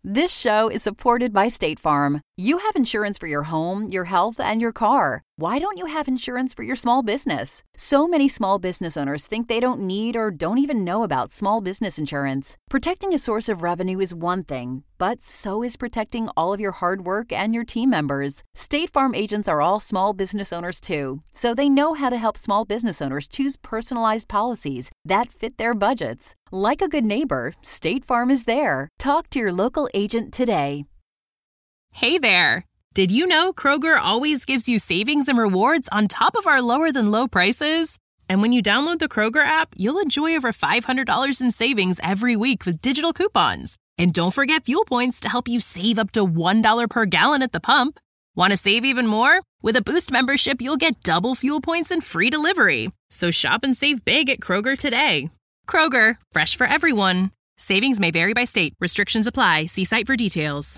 This show is supported by State Farm. You have insurance for your home, your health, and your car. Why don't you have insurance for your small business? So many small business owners think they don't need or don't even know about small business insurance. Protecting a source of revenue is one thing, but so is protecting all of your hard work and your team members. State Farm agents are all small business owners too, so they know how to help small business owners choose personalized policies that fit their budgets. Like a good neighbor, State Farm is there. Talk to your local agent today. Hey there! Did you know Kroger always gives you savings and rewards on top of our lower-than-low prices? And when you download the Kroger app, you'll enjoy over $500 in savings every week with digital coupons. And don't forget fuel points to help you save up to $1 per gallon at the pump. Want to save even more? With a Boost membership, you'll get double fuel points and free delivery. So shop and save big at Kroger today. Kroger, fresh for everyone. Savings may vary by state. Restrictions apply. See site for details.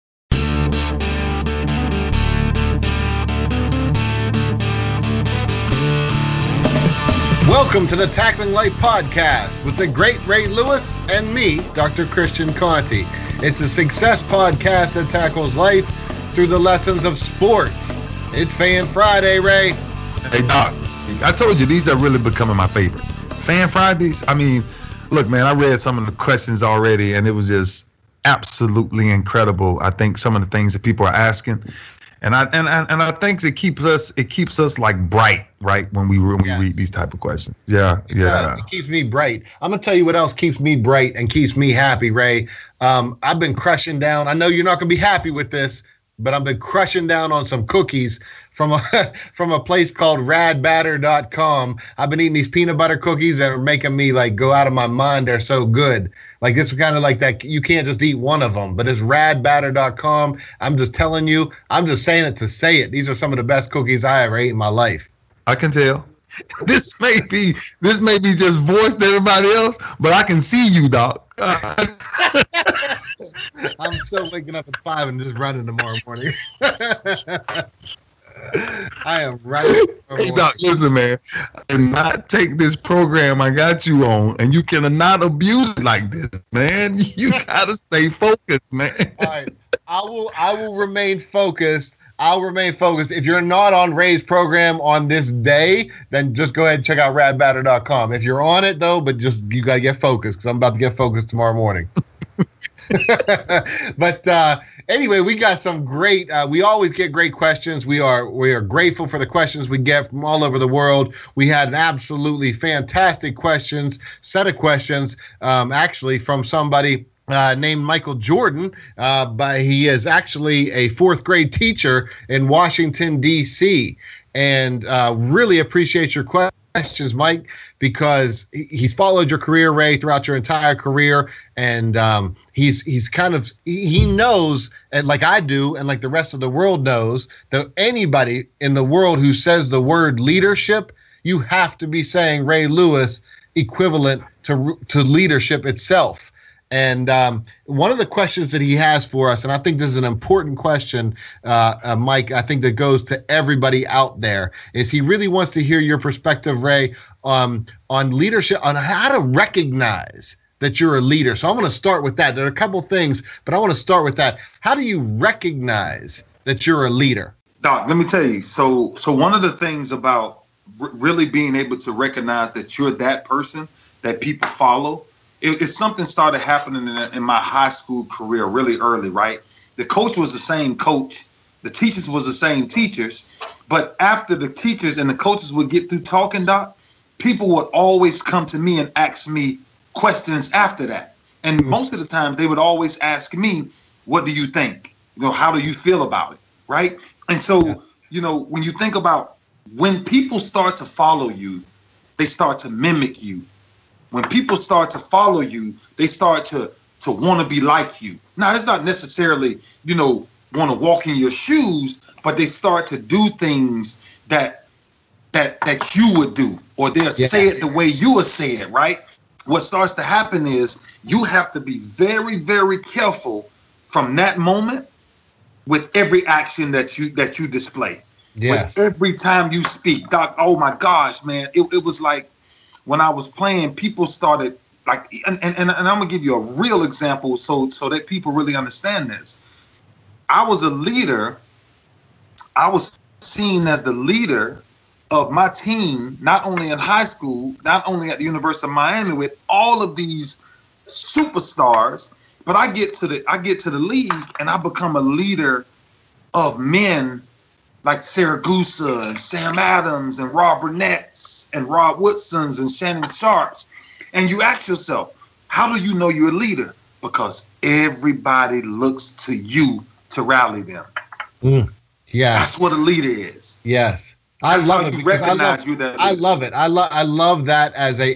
Welcome to the Tackling Life podcast with the great Ray Lewis and me, Dr. Christian Conti. It's a success podcast that tackles life through the lessons of sports. It's Fan Friday, Ray. Hey, Doc, I told you these are really becoming my favorite. Fan Fridays, I mean, look, man, I read some of the questions already, and it was just absolutely incredible. I think some of the things that people are asking. And I think it keeps us like bright, right? When we read these type of questions. Yeah. It keeps me bright. I'm gonna tell you what else keeps me bright and keeps me happy, Ray. I've been crushing down. I know you're not gonna be happy with this, but I've been crushing down on some cookies from a place called radbatter.com. I've been eating these peanut butter cookies that are making me like go out of my mind. They're so good. Like it's kind of like that. You can't just eat one of them, but it's radbatter.com. I'm just telling you, I'm just saying it to say it. These are some of the best cookies I ever ate in my life. I can tell. This may be just voiced to everybody else, but I can see you, Doc. I'm still waking up at 5 and just running tomorrow morning. I am right. Hey, Doc, listen, man. I cannot take this program I got you on, and you cannot abuse it like this, man. You gotta stay focused, man. All right, I will remain focused. I'll remain focused. If you're not on Ray's program on this day, then just go ahead and check out radbatter.com. If you're on it though, but just you gotta get focused because I'm about to get focused tomorrow morning. But anyway, we got some great. We always get great questions. We are grateful for the questions we get from all over the world. We had an absolutely fantastic set of questions, actually from somebody named Michael Jordan, but he is actually a 4th grade teacher in Washington, D.C. And really appreciate your questions, Mike, because he's followed your career, Ray, throughout your entire career. And he knows, and like I do, and like the rest of the world knows, that anybody in the world who says the word leadership, you have to be saying Ray Lewis equivalent to leadership itself. And one of the questions that he has for us, and I think this is an important question, Mike, I think that goes to everybody out there, is he really wants to hear your perspective, Ray, on leadership, on how to recognize that you're a leader. So I'm going to start with that. There are a couple things, but I want to start with that. How do you recognize that you're a leader? Doc, let me tell you. So one of the things about really being able to recognize that you're that person that people follow, it's something started happening in my high school career really early, right? The coach was the same coach. The teachers was the same teachers. But after the teachers and the coaches would get through talking, Doc, people would always come to me and ask me questions after that. And most of the times they would always ask me, what do you think? How do you feel about it? Right? And so, when you think about when people start to follow you, they start to mimic you. When people start to follow you, they start to want to be like you. Now, it's not necessarily, want to walk in your shoes, but they start to do things that you would do, or they'll say it the way you would say it, right? What starts to happen is you have to be very, very careful from that moment with every action that you display. Yes. With every time you speak. Doc, oh my gosh, man, it was like, when I was playing, people started like, and I'm gonna give you a real example so that people really understand this. I was a leader. I was seen as the leader of my team, not only in high school, not only at the University of Miami with all of these superstars, but I get to the league and I become a leader of men like Saragusa and Sam Adams and Rob Burnett's and Rob Woodson's and Shannon Sharps. And you ask yourself, how do you know you're a leader? Because everybody looks to you to rally them. Yeah, that's what a leader is. Yes, I love it. I love it. I love that as a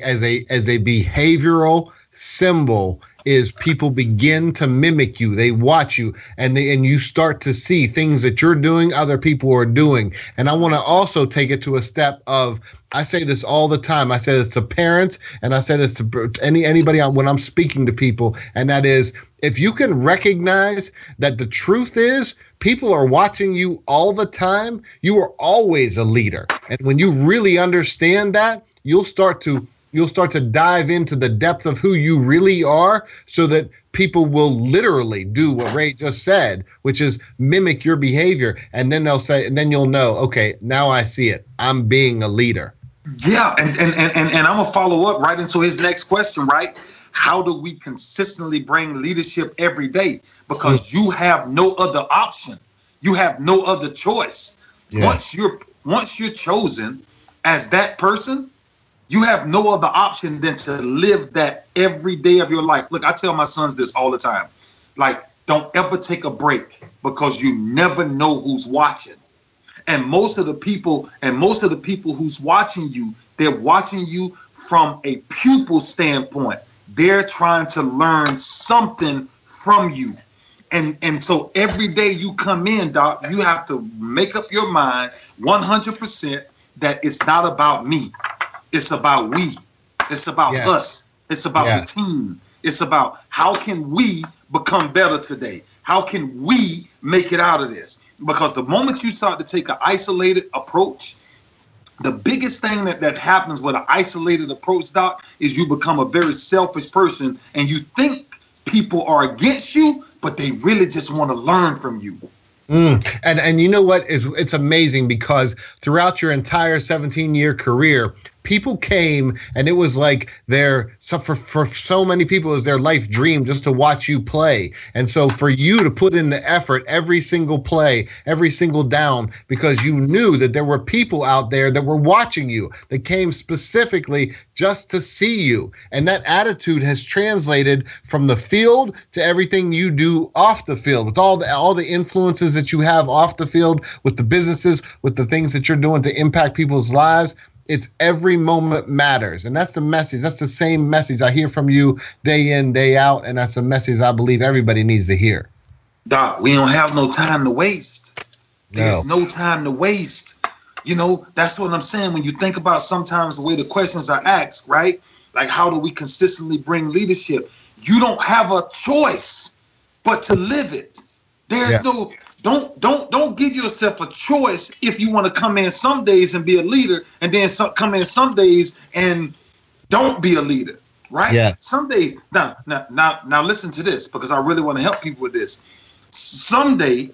behavioral symbol. Is people begin to mimic you. They watch you, and you start to see things that you're doing, other people are doing. And I want to also take it to a step of, I say this all the time. I say this to parents, and I say this to anybody when I'm speaking to people, and that is, if you can recognize that the truth is people are watching you all the time, you are always a leader. And when you really understand that, you'll start to dive into the depth of who you really are, so that people will literally do what Ray just said, which is mimic your behavior. And then they'll say, and then you'll know, okay, now I see it. I'm being a leader. Yeah. And I'm going to follow up right into his next question, right? How do we consistently bring leadership every day? Because you have no other option. You have no other choice. Yeah. Once you're chosen as that person, you have no other option than to live that every day of your life. Look, I tell my sons this all the time. Like, don't ever take a break, because you never know who's watching. And most of the people who's watching you, they're watching you from a pupil standpoint. They're trying to learn something from you. And so every day you come in, Doc, you have to make up your mind 100% that it's not about me. It's about we. It's about us. It's about the team. It's about how can we become better today? How can we make it out of this? Because the moment you start to take an isolated approach, the biggest thing that happens with an isolated approach, Doc, is you become a very selfish person, and you think people are against you, but they really just want to learn from you. And you know what? It's amazing, because throughout your entire 17-year career, people came, and it was like for so many people, it was their life dream just to watch you play. And so for you to put in the effort every single play, every single down, because you knew that there were people out there that were watching you, that came specifically just to see you. And that attitude has translated from the field to everything you do off the field, with all the influences that you have off the field, with the businesses, with the things that you're doing to impact people's lives. It's every moment matters. And that's the message. That's the same message I hear from you day in, day out. And that's a message I believe everybody needs to hear. Doc, we don't have no time to waste. There's no time to waste. You know, that's what I'm saying. When you think about sometimes the way the questions are asked, right? Like, how do we consistently bring leadership? You don't have a choice but to live it. There's no... Don't give yourself a choice if you want to come in some days and be a leader, and then come in some days and don't be a leader, right? Yeah. Someday, now listen to this, because I really want to help people with this. Some days,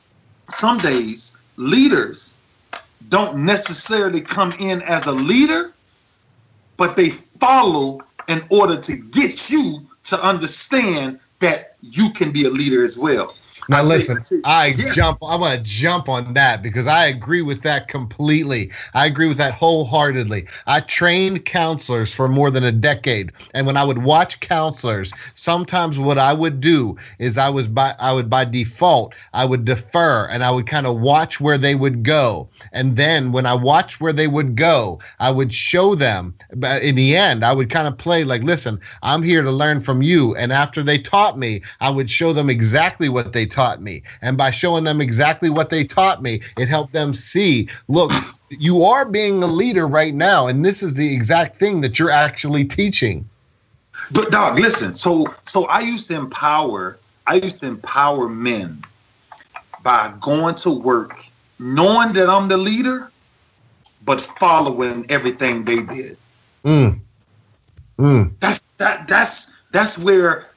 leaders don't necessarily come in as a leader, but they follow in order to get you to understand that you can be a leader as well. Now listen, I want to jump on that, because I agree with that completely. I agree with that wholeheartedly. I trained counselors for more than a decade, and when I would watch counselors, sometimes what I would do is I would by default, I would defer, and I would kind of watch where they would go. And then when I watched where they would go, I would show them. But in the end, I would kind of play like, listen, I'm here to learn from you. And after they taught me, I would show them exactly what they taught me. And by showing them exactly what they taught me, it helped them see, look, you are being a leader right now, and this is the exact thing that you're actually teaching. But Doc, listen, so I used to empower men by going to work knowing that I'm the leader, but following everything they did. That's where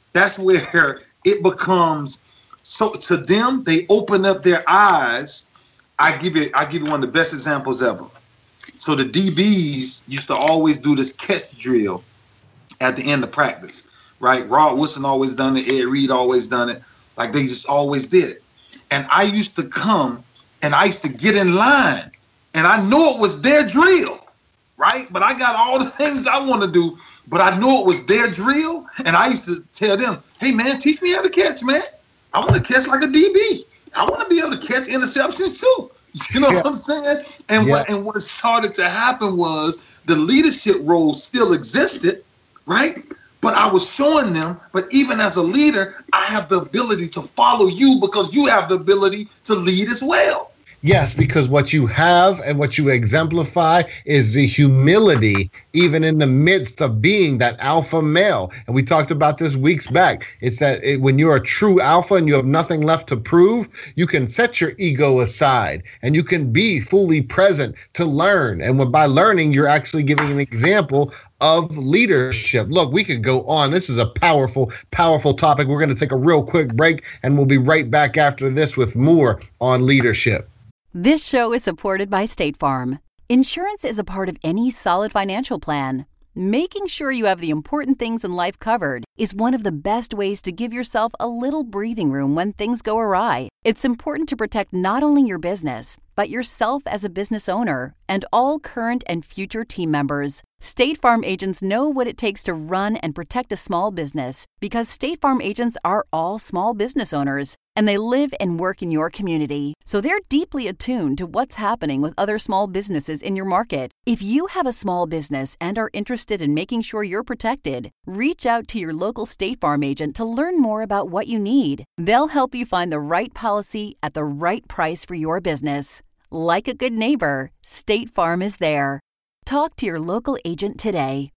it becomes. So to them, they open up their eyes. I give you one of the best examples ever. So the DBs used to always do this catch drill at the end of practice, right? Rod Woodson always done it. Ed Reed always done it. Like they just always did it. And I used to come and I used to get in line, and I knew it was their drill, right? But I got all the things I want to do, but I knew it was their drill. And I used to tell them, hey man, teach me how to catch, man. I want to catch like a DB. I want to be able to catch interceptions too. You know what I'm saying? And what started to happen was the leadership role still existed, right? But I was showing them, but even as a leader, I have the ability to follow you because you have the ability to lead as well. Yes, because what you have and what you exemplify is the humility, even in the midst of being that alpha male. And we talked about this weeks back. It's that when you're a true alpha and you have nothing left to prove, you can set your ego aside and you can be fully present to learn. And by learning, you're actually giving an example of leadership. Look, we could go on. This is a powerful, powerful topic. We're going to take a real quick break, and we'll be right back after this with more on leadership. This show is supported by State Farm. Insurance is a part of any solid financial plan. Making sure you have the important things in life covered is one of the best ways to give yourself a little breathing room when things go awry. It's important to protect not only your business, but yourself as a business owner and all current and future team members. State Farm agents know what it takes to run and protect a small business because State Farm agents are all small business owners and they live and work in your community. So they're deeply attuned to what's happening with other small businesses in your market. If you have a small business and are interested in making sure you're protected, reach out to your local State Farm agent to learn more about what you need. They'll help you find the right policy at the right price for your business. Like a good neighbor, State Farm is there. Talk to your local agent today.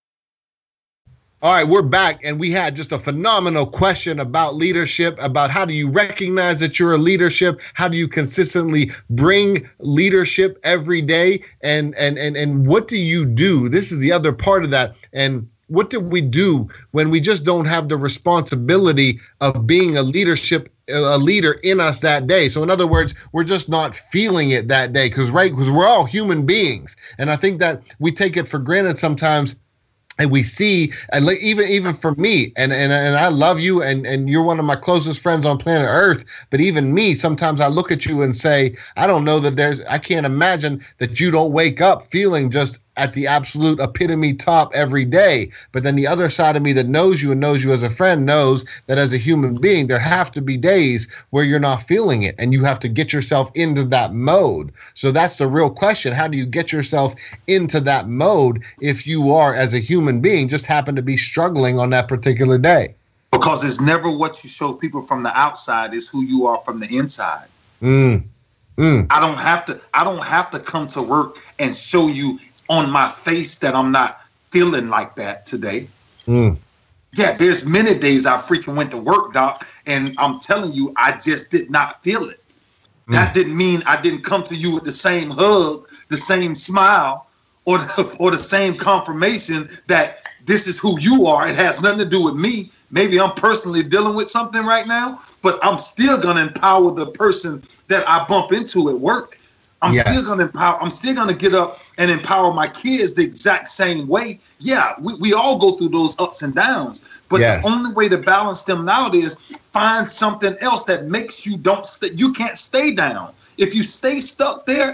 All right, we're back, and we had just a phenomenal question about leadership, about how do you recognize that you're a leadership? How do you consistently bring leadership every day? And what do you do? This is the other part of that. And what do we do when we just don't have the responsibility of being a leader in us that day? So in other words, we're just not feeling it that day because we're all human beings. And I think that we take it for granted sometimes. And we see, and even for me, and I love you, and you're one of my closest friends on planet Earth. But even me, sometimes I look at you and say, I don't know that I can't imagine that you don't wake up feeling just at the absolute epitome top every day. But then the other side of me that knows you and knows you as a friend knows that as a human being, there have to be days where you're not feeling it and you have to get yourself into that mode. So that's the real question. How do you get yourself into that mode if you are, as a human being, just happen to be struggling on that particular day? Because it's never what you show people from the outside, it's who you are from the inside. I don't have to come to work and show you on my face that I'm not feeling like that today. Yeah, there's many days I freaking went to work, Doc, and I'm telling you, I just did not feel it. That didn't mean I didn't come to you with the same hug, the same smile, or the same confirmation that this is who you are. It has nothing to do with me. Maybe I'm personally dealing with something right now, but I'm still going to empower the person that I bump into at work. I'm still going to get up and empower my kids the exact same way. Yeah, we all go through those ups and downs. But the only way to balance them out is find something else that makes you you can't stay down. If you stay stuck there,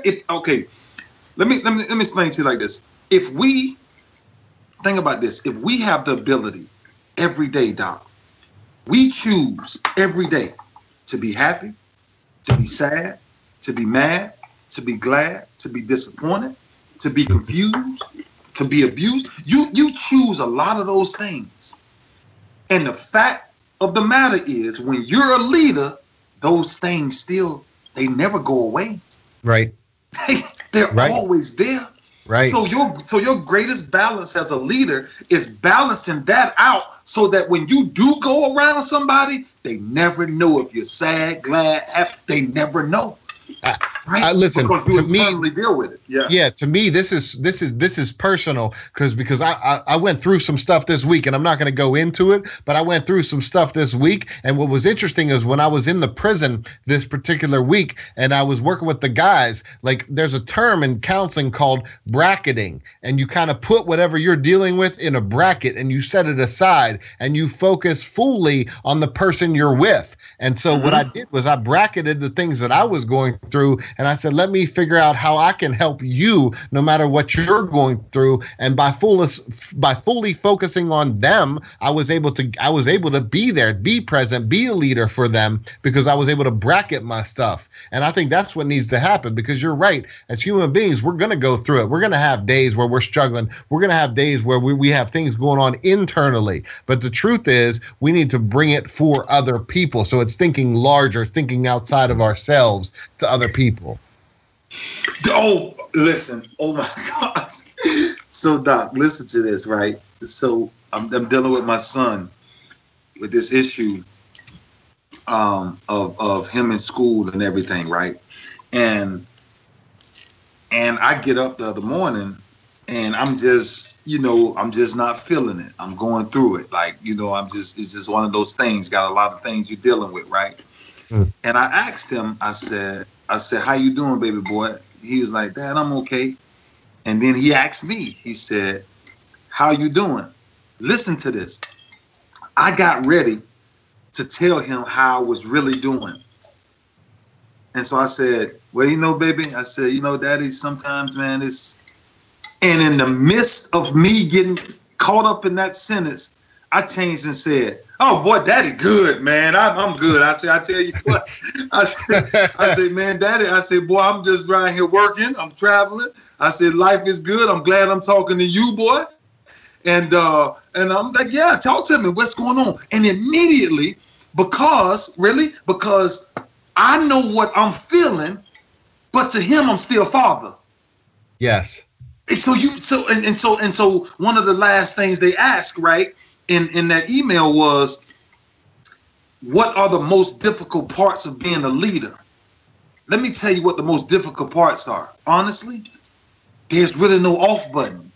let me explain to you like this. If we think about this, if we have the ability every day, Doc, we choose every day to be happy, to be sad, to be mad, to be glad, to be disappointed, to be confused, to be abused. You choose a lot of those things. And the fact of the matter is, when you're a leader, those things they never go away. Right. They're always there. Right. So your greatest balance as a leader is balancing that out so that when you do go around somebody, they never know if you're sad, glad, happy. They never know. Right. Listen, because you to me, internally deal with it. Yeah. Yeah, to me, this is personal because I went through some stuff this week, and I'm not going to go into it, but I went through some stuff this week. And what was interesting is when I was in the prison this particular week, and I was working with the guys, like there's a term in counseling called bracketing, and you kind of put whatever you're dealing with in a bracket, and you set it aside, and you focus fully on the person you're with. And so what I did was I bracketed the things that I was going through, and I said, let me figure out how I can help you no matter what you're going through. And by fully focusing on them, I was able to be there, be present, be a leader for them, because I was able to bracket my stuff. And I think that's what needs to happen, because you're right. As human beings, we're going to go through it. We're going to have days where we're struggling. We're going to have days where we have things going on internally. But the truth is, we need to bring it for other people. So it's thinking larger, thinking outside of ourselves to other people. Oh, listen. Oh, my gosh. So, Doc, listen to this, right? So I'm dealing with my son with this issue of him in school and everything, right? And I get up the other morning, and I'm just not feeling it. I'm going through it. Like, it's just one of those things. Got a lot of things you're dealing with, right? Mm. And I asked him, I said, how you doing, baby boy? He was like, Dad, I'm okay. And then he asked me, he said, how you doing? Listen to this. I got ready to tell him how I was really doing. And so I said, well, baby, I said, Daddy, sometimes, man, it's... And in the midst of me getting caught up in that sentence, I changed and said, oh, boy, Daddy, good, man. I'm good. I said, I tell you what. I said, man, Daddy, I said, boy, I'm just right here working. I'm traveling. I said, life is good. I'm glad I'm talking to you, boy. And I'm like, yeah, talk to me. What's going on? And immediately, because I know what I'm feeling, but to him, I'm still father. Yes. So one of the last things they asked, right, in that email was, what are the most difficult parts of being a leader? Let me tell you what the most difficult parts are. Honestly, there's really no off button.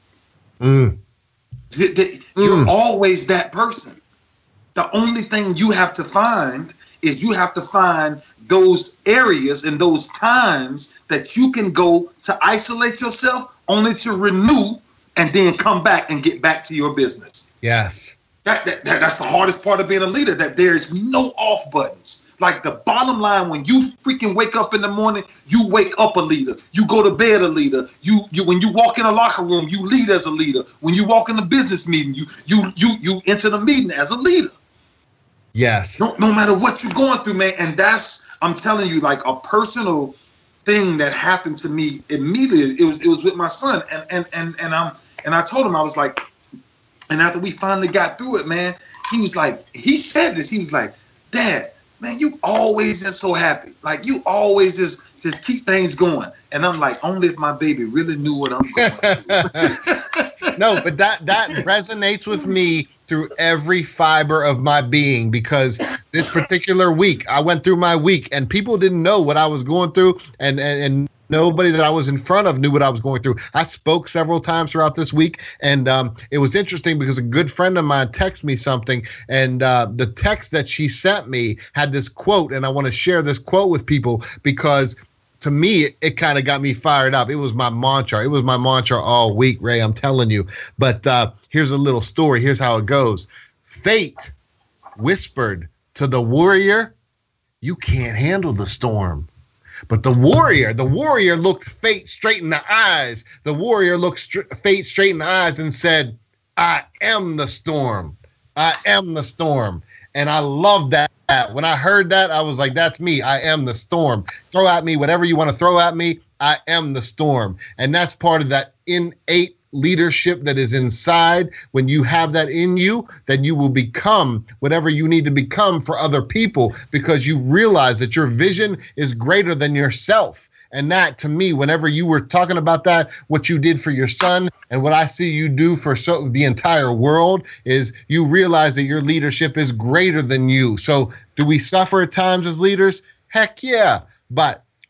You're always that person. The only thing you have to find is you have to find those areas and those times that you can go to isolate yourself, only to renew and then come back and get back to your business. Yes. That's the hardest part of being a leader, that there is no off buttons. Like the bottom line, when you freaking wake up in the morning, you wake up a leader. You go to bed a leader. You when you walk in a locker room, you lead as a leader. When you walk in a business meeting, you enter the meeting as a leader. Yes. No matter what you're going through, man. And that's, I'm telling you, like a personal thing that happened to me immediately. It was with my son, and I told him, I was like, and after we finally got through it, man, he said this. He was like, Dad, man, you always just so happy. Like you always just keep things going. And I'm like, only if my baby really knew what I'm going through. No, but that resonates with me through every fiber of my being, because this particular week, I went through my week and people didn't know what I was going through, and nobody that I was in front of knew what I was going through. I spoke several times throughout this week, and it was interesting because a good friend of mine texted me something, and the text that she sent me had this quote, and I want to share this quote with people because to me, it kind of got me fired up. It was my mantra. It was my mantra all week, Ray, I'm telling you. But here's a little story. Here's how it goes. Fate whispered to the warrior, you can't handle the storm. But the warrior looked fate straight in the eyes. The warrior looked fate straight in the eyes and said, I am the storm. I am the storm. And I love that. When I heard that, I was like, that's me. I am the storm. Throw at me whatever you want to throw at me. I am the storm. And that's part of that innate leadership that is inside. When you have that in you, then you will become whatever you need to become for other people, because you realize that your vision is greater than yourself. And that, to me, whenever you were talking about that, what you did for your son and what I see you do for the entire world, is you realize that your leadership is greater than you. So do we suffer at times as leaders? Heck yeah. But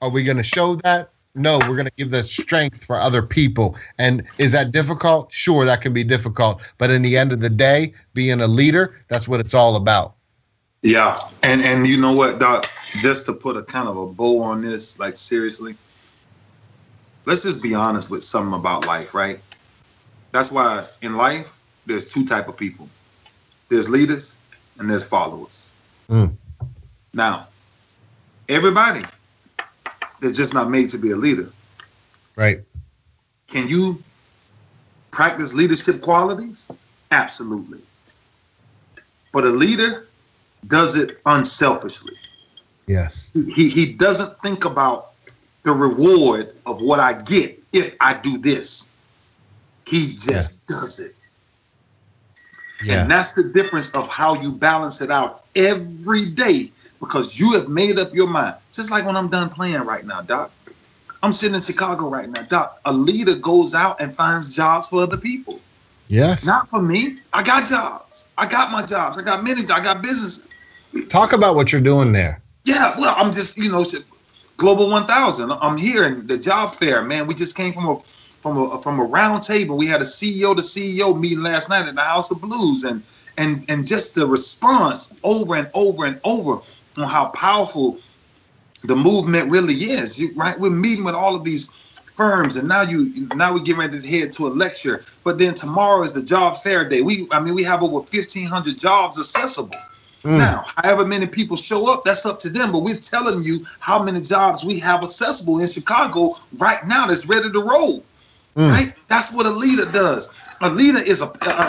Are we going to show that? No, we're going to give the strength for other people. And is that difficult? Sure, that can be difficult. But in the end of the day, being a leader, that's what it's all about. Yeah. And you know what, Doc, just to put a kind of a bow on this, like seriously, let's just be honest with something about life, right? That's why in life, there's two type of people. There's leaders and there's followers. Now, everybody, they're just not made to be a leader. Right. Can you practice leadership qualities? Absolutely. But a leader does it unselfishly. Yes. He doesn't think about the reward of what I get if I do this. He just does it. Yeah. And that's the difference of how you balance it out every day, because you have made up your mind. Just like when I'm done playing right now, Doc. I'm sitting in Chicago right now, Doc. A leader goes out and finds jobs for other people. Yes. Not for me. I got jobs. I got my jobs. I got many jobs. I got businesses. Talk about what you're doing there. Yeah, well, I'm just, Global 1000. I'm here in the job fair, man. We just came from a round table. We had a CEO to CEO meeting last night at the House of Blues, and just the response over and over and over on how powerful the movement really is. Right? We're meeting with all of these firms, and now we get ready to head to a lecture. But then tomorrow is the job fair day. We have over 1,500 jobs accessible. Now, however many people show up, that's up to them. But we're telling you how many jobs we have accessible in Chicago right now that's ready to roll. Right? That's what a leader does. A leader is a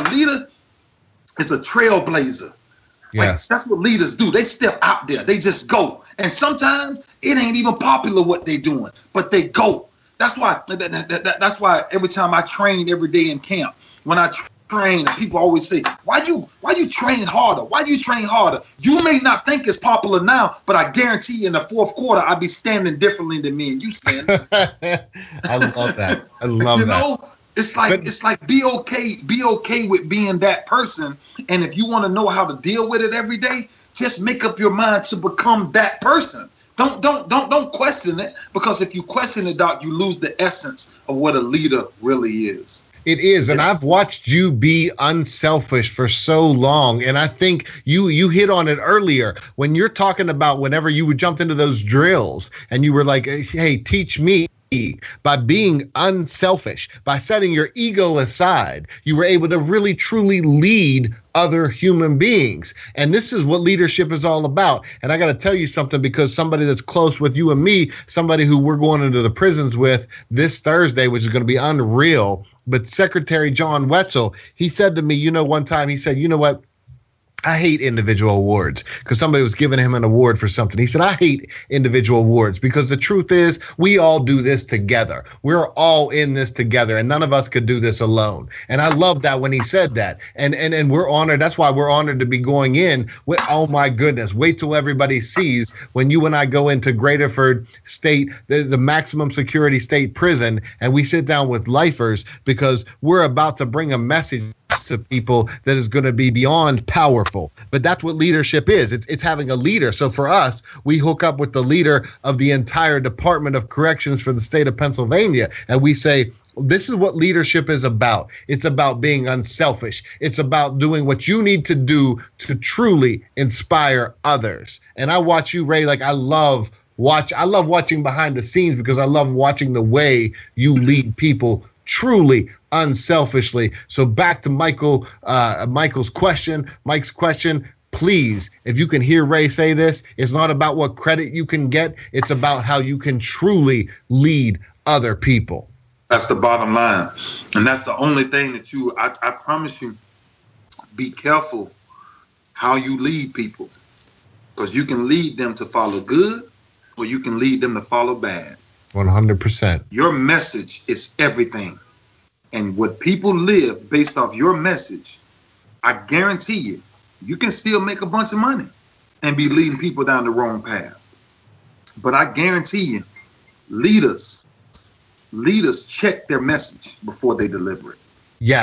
trailblazer. Yes. Like, that's what leaders do. They step out there. They just go. And sometimes it ain't even popular what they doing, but they go. That's why every time I train every day in camp, when I train, people always say, why you train harder? Why do you train harder? You may not think it's popular now, but I guarantee you in the fourth quarter, I'll be standing differently than me and you stand. I love that. I love that. Know, it's like be okay with being that person. And if you want to know how to deal with it every day, just make up your mind to become that person. Don't question it, because if you question it, Doc, you lose the essence of what a leader really is. It is, and I've watched you be unselfish for so long, and I think you hit on it earlier when you're talking about whenever you jumped into those drills and you were like, hey, teach me. By being unselfish, by setting your ego aside, you were able to really truly lead other human beings. And this is what leadership is all about. And I got to tell you something, because somebody that's close with you and me, somebody who we're going into the prisons with this Thursday, which is going to be unreal. But Secretary John Wetzel, he said to me, one time he said, you know what? I hate individual awards, because somebody was giving him an award for something. He said, I hate individual awards because the truth is we all do this together. We're all in this together, and none of us could do this alone. And I love that when he said that. And we're honored. That's why we're honored to be going in with, oh my goodness, wait till everybody sees when you and I go into Graterford State, the maximum security state prison, and we sit down with lifers, because we're about to bring a message to people that is going to be beyond powerful. But that's what leadership is. It's having a leader. So for us, we hook up with the leader of the entire Department of Corrections for the state of Pennsylvania, and we say, this is what leadership is about. It's about being unselfish. It's about doing what you need to do to truly inspire others. And I watch you, Ray, like I love watching behind the scenes, because I love watching the way you lead people truly unselfishly. So back to Mike's question, please, if you can hear Ray say this, it's not about what credit you can get. It's about how you can truly lead other people. That's the bottom line. And that's the only thing that I promise you, be careful how you lead people, because you can lead them to follow good, or you can lead them to follow bad. 100%. Your message is everything. And what people live based off your message, I guarantee you can still make a bunch of money and be leading people down the wrong path. But I guarantee you, leaders check their message before they deliver it. Yes.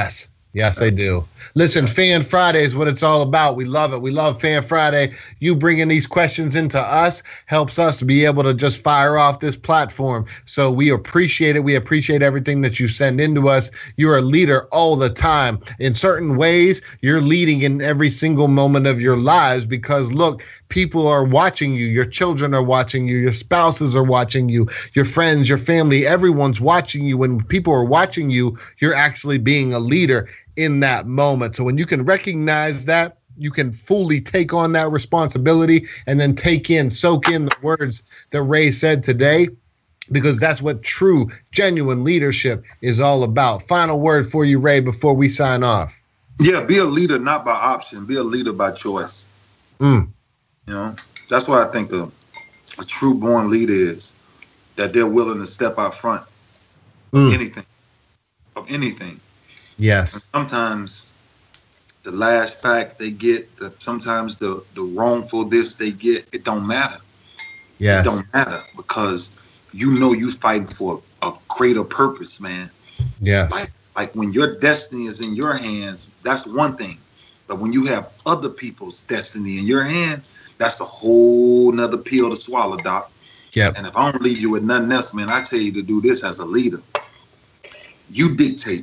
Yes, they do. Listen, Fan Friday is what it's all about. We love it. We love Fan Friday. You bringing these questions into us helps us to be able to just fire off this platform. So we appreciate it. We appreciate everything that you send into us. You're a leader all the time. In certain ways, you're leading in every single moment of your lives because, look, people are watching you. Your children are watching you. Your spouses are watching you. Your friends, your family, everyone's watching you. When people are watching you, you're actually being a leader in that moment. So when you can recognize that, you can fully take on that responsibility and then soak in the words that Ray said today, because that's what true, genuine leadership is all about. Final word for you, Ray, before we sign off. Yeah, be a leader not by option. Be a leader by choice. You know, that's what I think a true born leader is, that they're willing to step out front of anything. Yes. And sometimes the last fact they get, sometimes the wrongful this they get, it don't matter. Yes. It don't matter because you know you fighting for a greater purpose, man. Yes. Like when your destiny is in your hands, that's one thing. But when you have other people's destiny in your hand, that's a whole nother pill to swallow, Doc. Yep. And if I don't leave you with nothing else, man, I tell you to do this as a leader. You dictate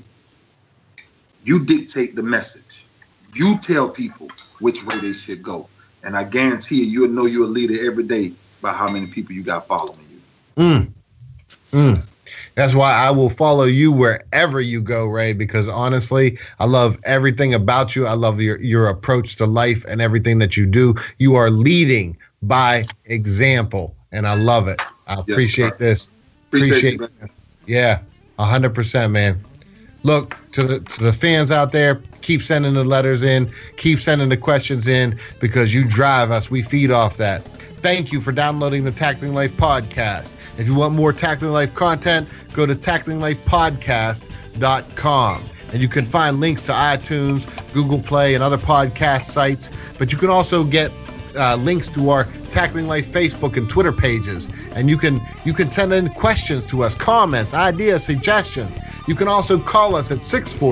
the message. You tell people which way they should go. And I guarantee you'll know you're a leader every day by how many people you got following you. That's why I will follow you wherever you go, Ray, because honestly, I love everything about you. I love your approach to life and everything that you do. You are leading by example, and I love it. I appreciate this. Appreciate you, man. Yeah, 100%, man. Look, to the fans out there, keep sending the letters in, keep sending the questions in, because you drive us. We feed off that. Thank you for downloading the Tackling Life podcast. If you want more Tackling Life content, go to tacklинglifepodcast.com. And you can find links to iTunes, Google Play, and other podcast sites. But you can also get links to our Tackling Life Facebook and Twitter pages. And you can send in questions to us, comments, ideas, suggestions. You can also call us at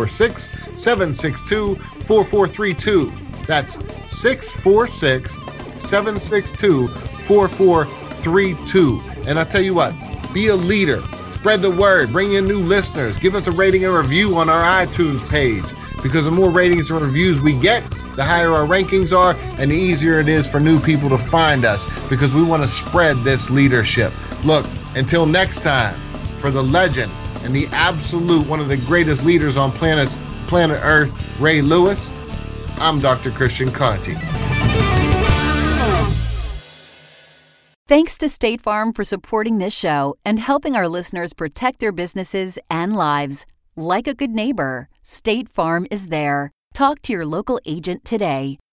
646-762-4432. That's 646-762-4432. And I tell you what, be a leader. Spread the word. Bring in new listeners. Give us a rating and review on our iTunes page. Because the more ratings and reviews we get, the higher our rankings are, and the easier it is for new people to find us, because we want to spread this leadership. Look, until next time, for the legend and the absolute one of the greatest leaders on planet Earth, Ray Lewis, I'm Dr. Christian Conti. Thanks to State Farm for supporting this show and helping our listeners protect their businesses and lives. Like a good neighbor, State Farm is there. Talk to your local agent today.